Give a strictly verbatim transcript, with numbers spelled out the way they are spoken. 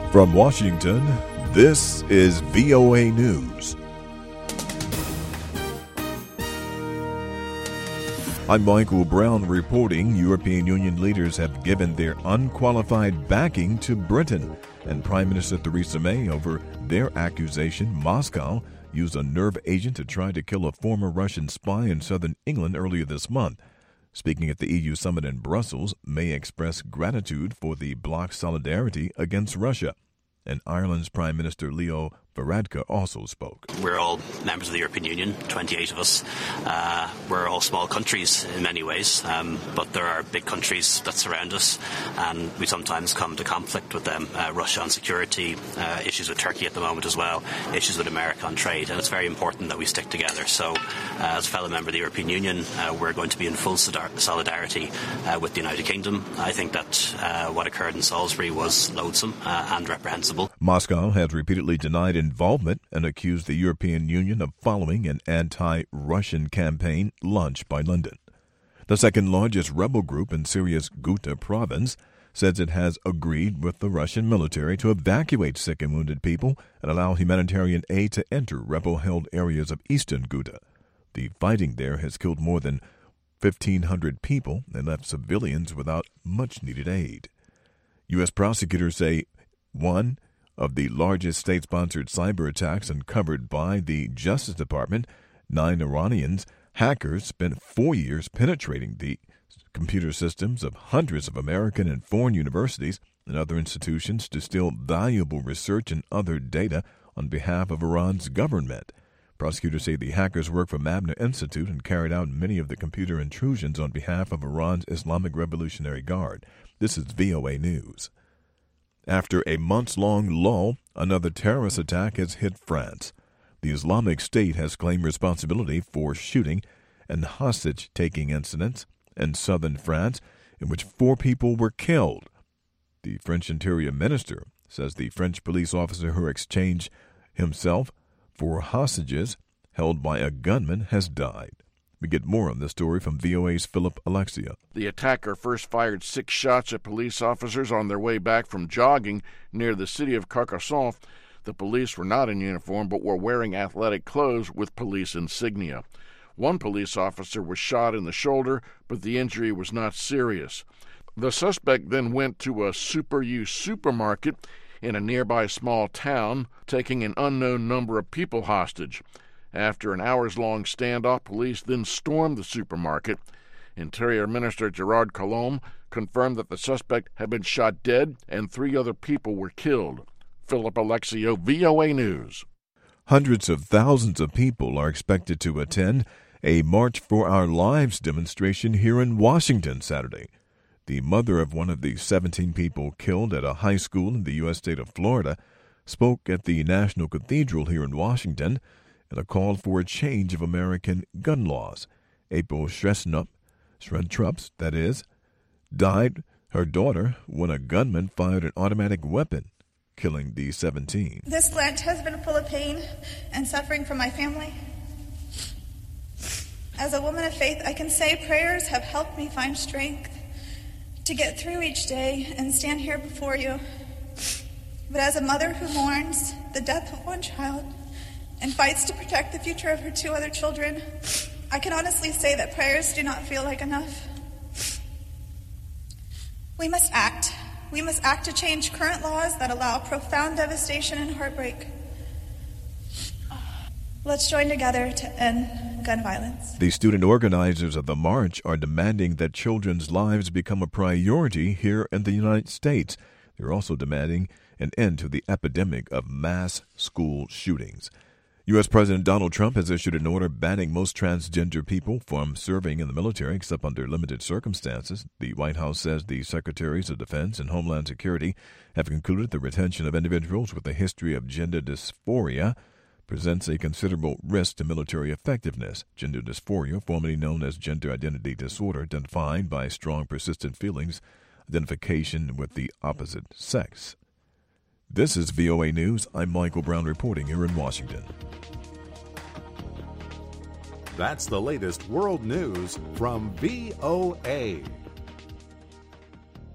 From Washington, this is V O A News. I'm Michael Brown reporting European Union leaders have given their unqualified backing to Britain and Prime Minister Theresa May over their accusation Moscow used a nerve agent to try to kill a former Russian spy in southern England earlier this month. Speaking at the E U summit in Brussels, May expressed gratitude for the bloc's solidarity against Russia. And Ireland's Prime Minister Leo Varadkar also spoke. We're all members of the European Union, twenty-eight of us. Uh, we're all small countries in many ways, um, but there are big countries that surround us, and we sometimes come to conflict with them. Uh, Russia on security, uh, issues with Turkey at the moment as well, issues with America on trade, and it's very important that we stick together. So, uh, as a fellow member of the European Union, uh, we're going to be in full solidarity uh, with the United Kingdom. I think that uh, what occurred in Salisbury was loathsome uh, and reprehensible. Moscow has repeatedly denied involvement and accused the European Union of following an anti-Russian campaign launched by London. The second largest rebel group in Syria's Ghouta province says it has agreed with the Russian military to evacuate sick and wounded people and allow humanitarian aid to enter rebel-held areas of eastern Ghouta. The fighting there has killed more than fifteen hundred people and left civilians without much-needed aid. U S prosecutors say one of the largest state-sponsored cyber attacks uncovered by the Justice Department, nine Iranians hackers spent four years penetrating the computer systems of hundreds of American and foreign universities and other institutions to steal valuable research and other data on behalf of Iran's government. Prosecutors say the hackers worked for Mabna Institute and carried out many of the computer intrusions on behalf of Iran's Islamic Revolutionary Guard. This is V O A News. After a months-long lull, another terrorist attack has hit France. The Islamic State has claimed responsibility for shooting and hostage-taking incidents in southern France in which four people were killed. The French Interior Minister says the French police officer who exchanged himself for hostages held by a gunman has died. We get more on this story from V O A's Philip Alexia. The attacker first fired six shots at police officers on their way back from jogging near the city of Carcassonne. The police were not in uniform but were wearing athletic clothes with police insignia. One police officer was shot in the shoulder, but the injury was not serious. The suspect then went to a Super U supermarket in a nearby small town, taking an unknown number of people hostage. After an hours-long standoff, police then stormed the supermarket. Interior Minister Gerard Collomb confirmed that the suspect had been shot dead and three other people were killed. Philip Alexio, V O A News. Hundreds of thousands of people are expected to attend a March for Our Lives demonstration here in Washington Saturday. The mother of one of the seventeen people killed at a high school in the U S state of Florida spoke at the National Cathedral here in Washington and a call for a change of American gun laws. April Shresnup, Shredtrups, that is, died her daughter when a gunman fired an automatic weapon, killing the seventeen. This Lent has been full of pain and suffering for my family. As a woman of faith, I can say prayers have helped me find strength to get through each day and stand here before you. But as a mother who mourns the death of one child and fights to protect the future of her two other children, I can honestly say that prayers do not feel like enough. We must act. We must act to change current laws that allow profound devastation and heartbreak. Let's join together to end gun violence. The student organizers of the march are demanding that children's lives become a priority here in the United States. They're also demanding an end to the epidemic of mass school shootings. U S. President Donald Trump has issued an order banning most transgender people from serving in the military except under limited circumstances. The White House says the Secretaries of Defense and Homeland Security have concluded the retention of individuals with a history of gender dysphoria presents a considerable risk to military effectiveness. Gender dysphoria, formerly known as gender identity disorder, defined by strong persistent feelings, identification with the opposite sex. This is V O A News. I'm Michael Brown reporting here in Washington. That's the latest world news from V O A.